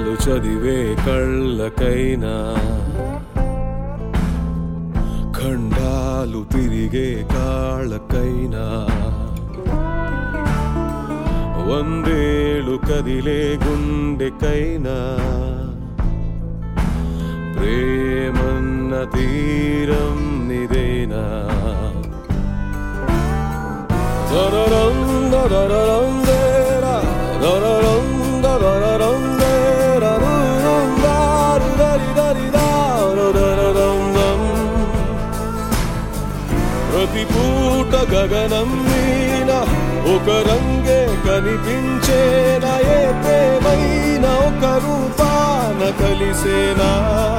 కథలు చదివే కళ్ళకైనా ఖండాలు తిరిగే కాళ్ళకైనా వందేళ్ళు కదిలే గుండెకైనా ప్రేమన్న తీరం నిదేనా దరరం దరరం దేరా దరరం దరరం దేరా దారు దరి దరి దారు దరరం దం ప్రతి పూట గగనం మీద ఒక రంగే కనిపించేనా ఏ ప్రేమైనా ఒక రూపాన కలిసేనా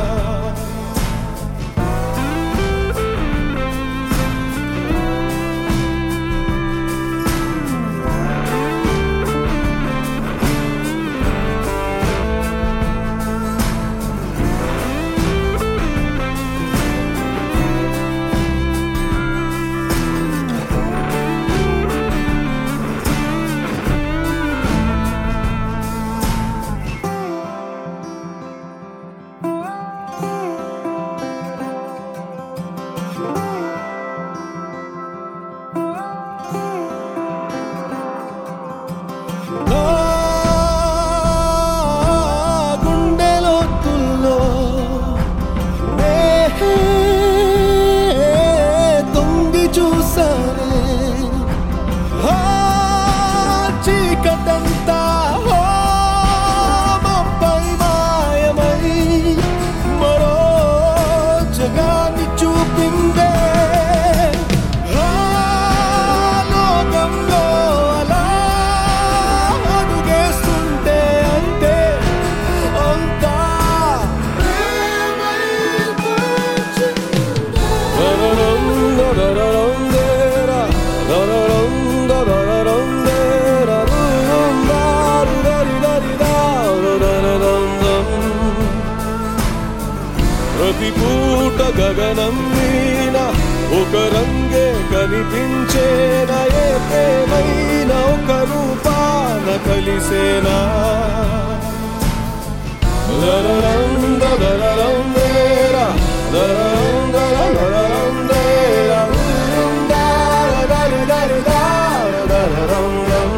ప్రతి పూట గగనం మీద ఒక రంగే కనిపించేనా ఏ ప్రేమైనా ఒక రూపాన కలిసేనా దరరం దరరం దేరా దరరం దరరం దేరా దారు దరి దారు దరరం దం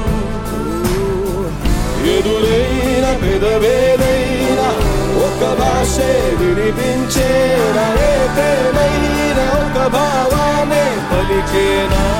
ఎదురైన పెదవేదైనా ఒక భాషే వినిపించేనా ఏ ప్రేమైనా ఒక భావానే పలికేనా